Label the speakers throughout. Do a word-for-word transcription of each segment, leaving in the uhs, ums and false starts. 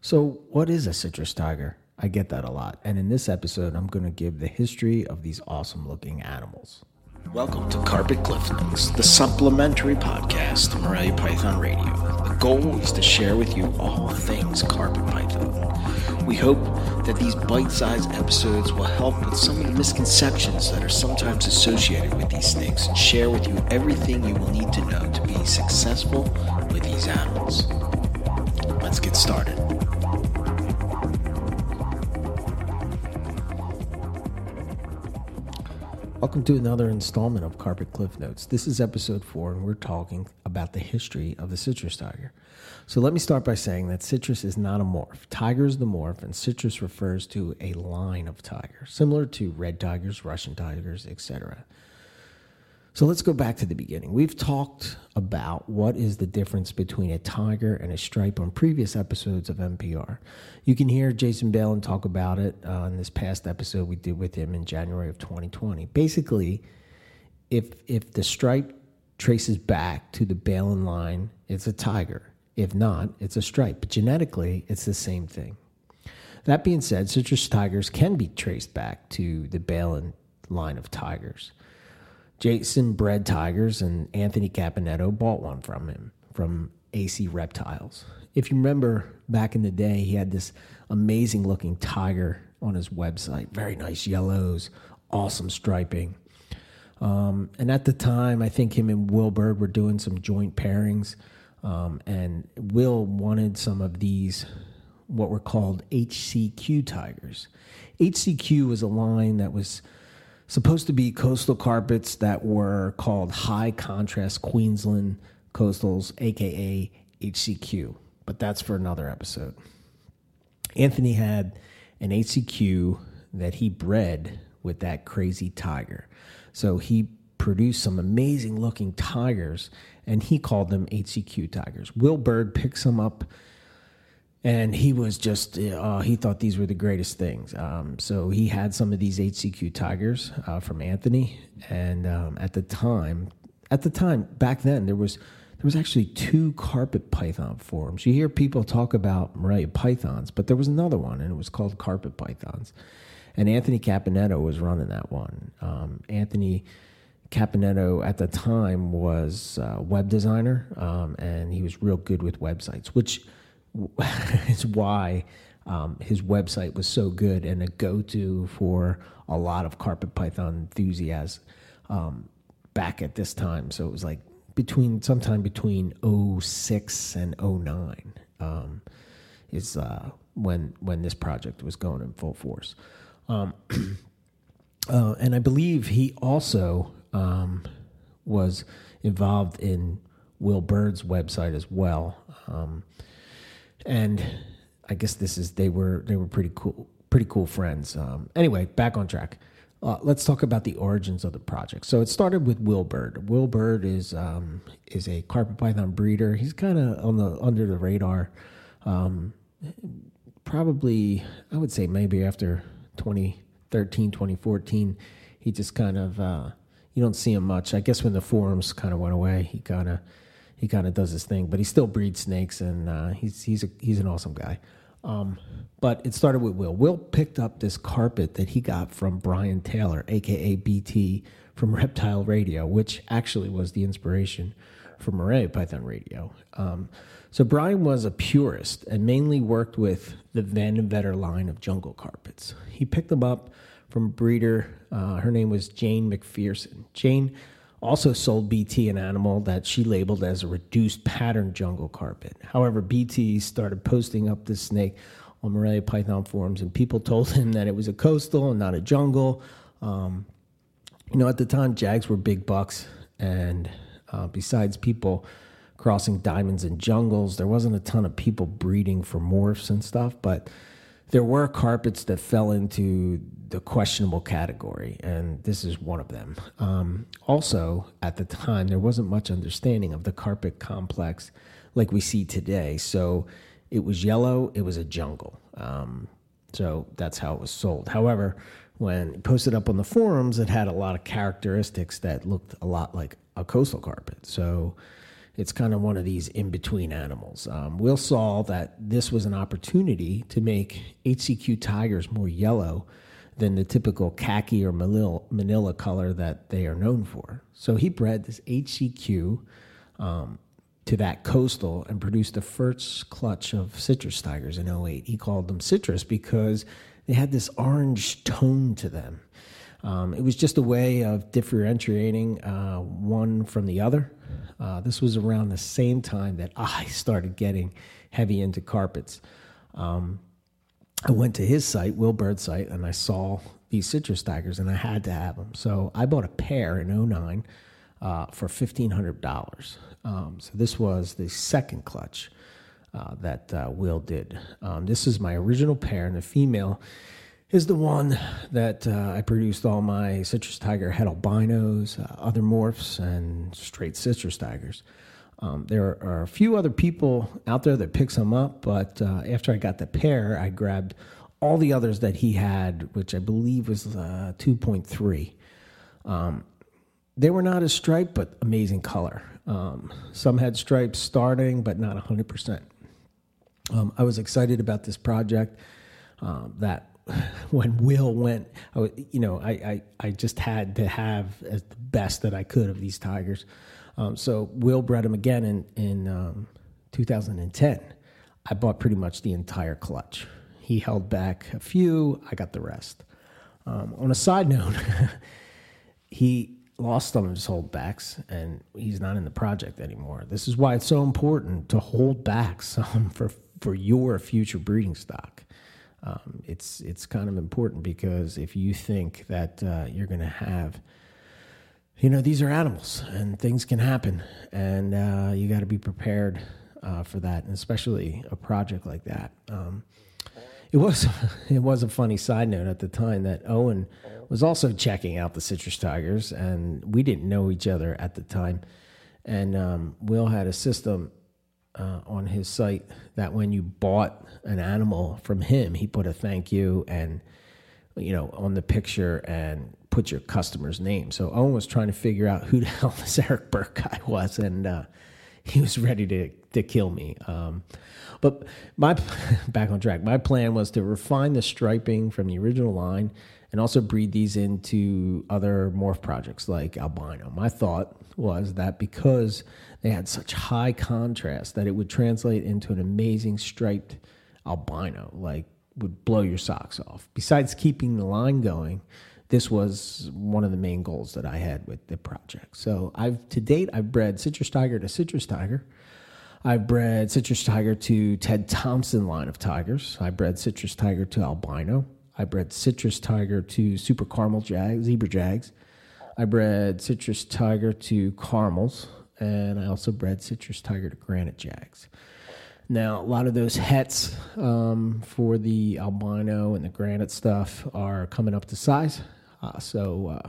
Speaker 1: So, what is a citrus tiger? I get that a lot. And in this episode, I'm going to give the history of these awesome looking animals.
Speaker 2: Welcome to Carpet Cliff Notes, the supplementary podcast to Morelia Python Radio. The goal is to share with you all things carpet python. We hope that these bite-sized episodes will help with some of the misconceptions that are sometimes associated with these snakes and share with you everything you will need to know to be successful with these animals. Let's get started.
Speaker 1: Welcome to another installment of Carpet Cliff Notes. This is episode four, and we're talking about the history of the citrus tiger. So let me start by saying that citrus is not a morph. Tiger is the morph, and citrus refers to a line of tigers, similar to red tigers, Russian tigers, et cetera. So let's go back to the beginning. We've talked about what is the difference between a tiger and a stripe on previous episodes of N P R. You can hear Jason Balin talk about it uh, in this past episode we did with him in January of twenty twenty. Basically, if if the stripe traces back to the Balin line, it's a tiger. If not, it's a stripe. But genetically, it's the same thing. That being said, citrus tigers can be traced back to the Balin line of tigers. Jason bred tigers, and Anthony Caponetto bought one from him, from A C Reptiles. If you remember back in the day, he had this amazing-looking tiger on his website. Very nice yellows, awesome striping. Um, and at the time, I think him and Will Bird were doing some joint pairings, um, and Will wanted some of these, what were called H C Q tigers. H C Q was a line that was supposed to be coastal carpets that were called high contrast Queensland coastals, aka H C Q, but that's for another episode. Anthony had an H C Q that he bred with that crazy tiger. So he produced some amazing looking tigers, and he called them H C Q tigers. Will Bird picks them up, and he was just, uh, he thought these were the greatest things. Um, so he had some of these H C Q tigers uh, from Anthony. And um, at the time, at the time, back then, there was there was actually two carpet python forums. You hear people talk about Morelia pythons, but there was another one, and it was called carpet pythons. And Anthony Caponetto was running that one. Um, Anthony Caponetto at the time was a web designer, um, and he was real good with websites, which is why um, his website was so good and a go-to for a lot of carpet python enthusiasts um, back at this time. So it was like between sometime between oh six and oh nine um, is uh, when when this project was going in full force. Um, uh, and I believe he also um, was involved in Will Bird's website as well. Um, And I guess this is they were they were pretty cool pretty cool friends. Um, anyway, back on track. Uh, let's talk about the origins of the project. So it started with Will Bird. Will Bird is um, is a carpet python breeder. He's kind of on the under the radar. Um, probably I would say maybe after twenty thirteen, twenty fourteen, he just kind of uh, you don't see him much. I guess when the forums kind of went away, he kind of. He kind of does his thing, but he still breeds snakes, and uh, he's he's a, he's an awesome guy. Um, but it started with Will. Will picked up this carpet that he got from Brian Taylor, a k a. B T, from Reptile Radio, which actually was the inspiration for Morelia Python Radio. Um, so Brian was a purist and mainly worked with the Van den Vetter line of jungle carpets. He picked them up from a breeder. Uh, her name was Jane McPherson. Jane also sold B T an animal that she labeled as a reduced pattern jungle carpet. However, B T started posting up this snake on Morelia Python forums, and people told him that it was a coastal and not a jungle. Um, you know, at the time, Jags were big bucks, and uh, besides people crossing diamonds and jungles, there wasn't a ton of people breeding for morphs and stuff, but there were carpets that fell into the questionable category, and this is one of them. Um, also, at the time, there wasn't much understanding of the carpet complex like we see today. So it was yellow, it was a jungle. Um, so that's how it was sold. However, when it posted up on the forums, it had a lot of characteristics that looked a lot like a coastal carpet. So It's kind of one of these in-between animals. Um, Will saw that this was an opportunity to make H C Q tigers more yellow than the typical khaki or manila, manila color that they are known for. So he bred this H C Q um, to that coastal and produced the first clutch of citrus tigers in oh eight. He called them citrus because they had this orange tone to them. Um, it was just a way of differentiating uh, one from the other. Uh, this was around the same time that I started getting heavy into carpets. Um, I went to his site, Will Bird's site, and I saw these citrus tigers, and I had to have them. So I bought a pair in oh nine uh, for fifteen hundred dollars. Um, so this was the second clutch uh, that uh, Will did. Um, this is my original pair, and the female is the one that uh, I produced all my citrus tiger het albinos, uh, other morphs, and straight citrus tigers. Um, there are a few other people out there that pick some up, but uh, after I got the pair, I grabbed all the others that he had, which I believe was uh, two point three. Um, they were not as striped, but amazing color. Um, some had stripes starting, but not one hundred percent. Um, I was excited about this project um, that when Will went, I was, you know, I, I, I just had to have as the best that I could of these tigers. Um, so Will bred them again in, in um, two thousand ten. I bought pretty much the entire clutch. He held back a few. I got the rest. Um, on a side note, he lost some of his holdbacks, and he's not in the project anymore. This is why it's so important to hold back some for, for your future breeding stock. Um, it's it's kind of important because if you think that uh, you're going to have, you know, these are animals and things can happen, and uh, you got to be prepared uh, for that, and especially a project like that. Um, it was it was a funny side note at the time that Owen was also checking out the citrus tigers, and we didn't know each other at the time, and um, Will had a system Uh, on his site that when you bought an animal from him, he put a thank you and, you know, on the picture and put your customer's name. So Owen was trying to figure out who the hell this Eric Burke guy was, and uh, he was ready to, to kill me. Um, but my back on track, my plan was to refine the striping from the original line and also breed these into other morph projects like albino. My thought was that because they had such high contrast that it would translate into an amazing striped albino, like would blow your socks off. Besides keeping the line going, this was one of the main goals that I had with the project. So I've to date, I've bred citrus tiger to citrus tiger. I've bred citrus tiger to Ted Thompson line of tigers. I bred citrus tiger to albino. I bred citrus tiger to super caramel jag, zebra jags. I bred citrus tiger to caramels, and I also bred citrus tiger to granite jags. Now, a lot of those hets um, for the albino and the granite stuff are coming up to size, uh, so uh,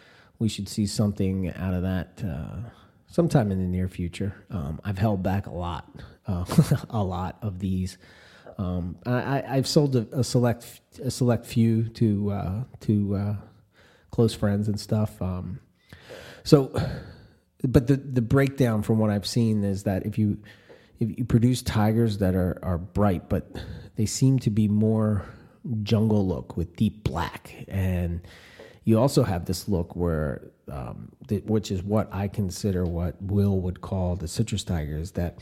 Speaker 1: we should see something out of that uh, sometime in the near future. Um, I've held back a lot, uh, a lot of these. Um, I, I've sold a, a select a select few to uh, to uh, close friends and stuff. Um, so, but the the breakdown from what I've seen is that if you if you produce tigers that are, are bright, but they seem to be more jungle look with deep black, and you also have this look where, um, the, which is what I consider what Will would call the citrus tigers, that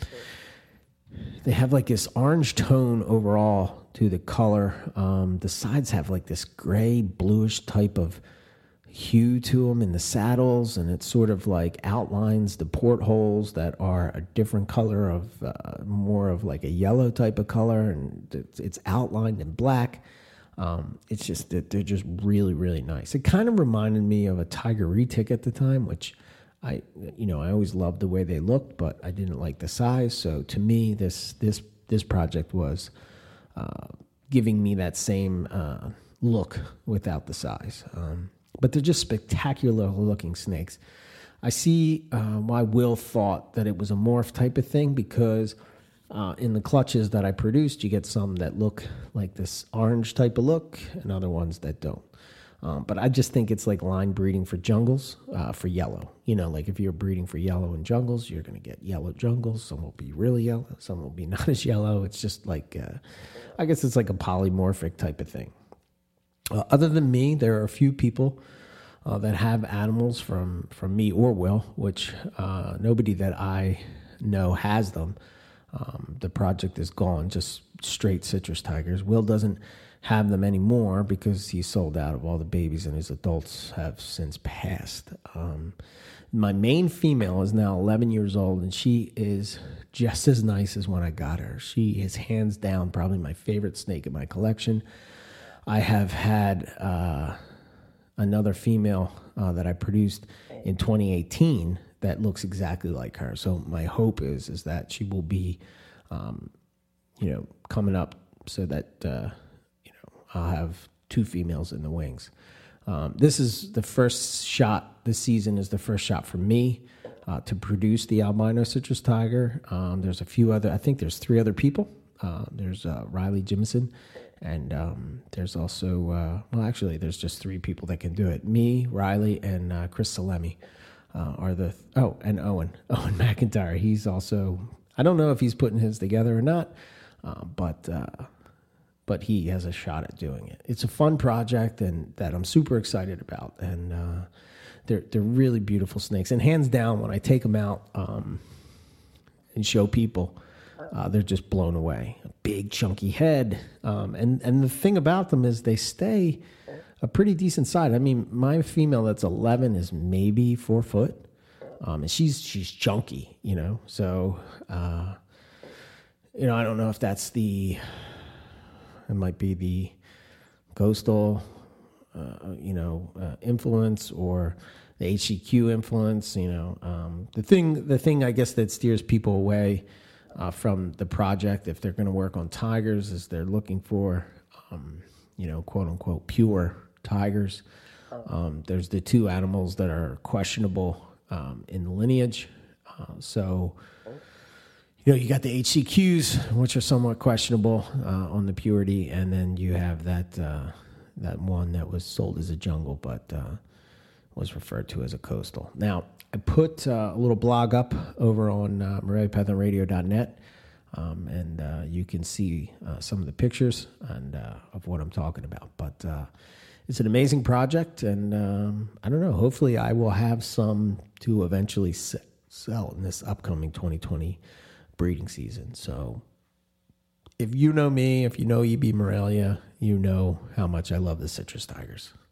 Speaker 1: they have like this orange tone overall to the color. Um, the sides have like this gray, bluish type of hue to them in the saddles, and it sort of like outlines the portholes that are a different color of uh, more of like a yellow type of color, and it's, it's outlined in black. Um, it's just that they're just really, really nice. It kind of reminded me of a tiger retic at the time, which I, you know, I always loved the way they looked, but I didn't like the size. So to me, this this this project was uh, giving me that same uh, look without the size. Um, but they're just spectacular looking snakes. I see uh, why Will thought that it was a morph type of thing, because uh, in the clutches that I produced, you get some that look like this orange type of look and other ones that don't. Um, but I just think it's like line breeding for jungles, uh, for yellow. You know, like if you're breeding for yellow in jungles, you're going to get yellow jungles. Some will be really yellow. Some will be not as yellow. It's just like, uh, I guess it's like a polymorphic type of thing. Uh, other than me, there are a few people uh, that have animals from, from me or Will, which uh, nobody that I know has them. Um, the project is gone, just straight citrus tigers. Will doesn't have them anymore because he sold out of all the babies, and his adults have since passed. Um, my main female is now eleven years old, and she is just as nice as when I got her. She is hands down probably my favorite snake in my collection. I have had uh, another female uh, that I produced in twenty eighteen that looks exactly like her. So my hope is is that she will be, um, you know, coming up so that uh, you know I'll have two females in the wings. Um, this is the first shot. This season is the first shot for me uh, to produce the albino citrus tiger. Um, there's a few other. I think there's three other people. Uh, there's uh, Riley Jimison, and um, there's also uh, well, actually, there's just three people that can do it. Me, Riley, and uh, Chris Salemi. Uh, are the oh and Owen Owen McIntyre. He's also, I don't know if he's putting his together or not, uh, but uh, but he has a shot at doing it. It's a fun project and that I'm super excited about, and uh, they're they're really beautiful snakes. And hands down, when I take them out um, and show people, uh, they're just blown away. A big chunky head, um, and and the thing about them is they stay a pretty decent size. I mean, my female that's eleven is maybe four foot, um, and she's she's chunky, you know. So, uh, you know, I don't know if that's the, it might be the coastal, uh, you know, uh, influence or the H C Q influence. You know, um, the thing the thing I guess that steers people away uh, from the project if they're going to work on tigers is they're looking for, um, you know, quote unquote pure tigers. Um, there's the two animals that are questionable um, in the lineage. Uh, so, you know, you got the H C Qs, which are somewhat questionable uh, on the purity, and then you have that uh, that one that was sold as a jungle, but uh, was referred to as a coastal. Now, I put uh, a little blog up over on uh, Morelia Python Radio dot net, um, and uh, you can see uh, some of the pictures and uh, of what I'm talking about. But uh, it's an amazing project, and um, I don't know, hopefully I will have some to eventually se- sell in this upcoming twenty twenty breeding season. So if you know me, if you know E B Morelia, you know how much I love the citrus tigers.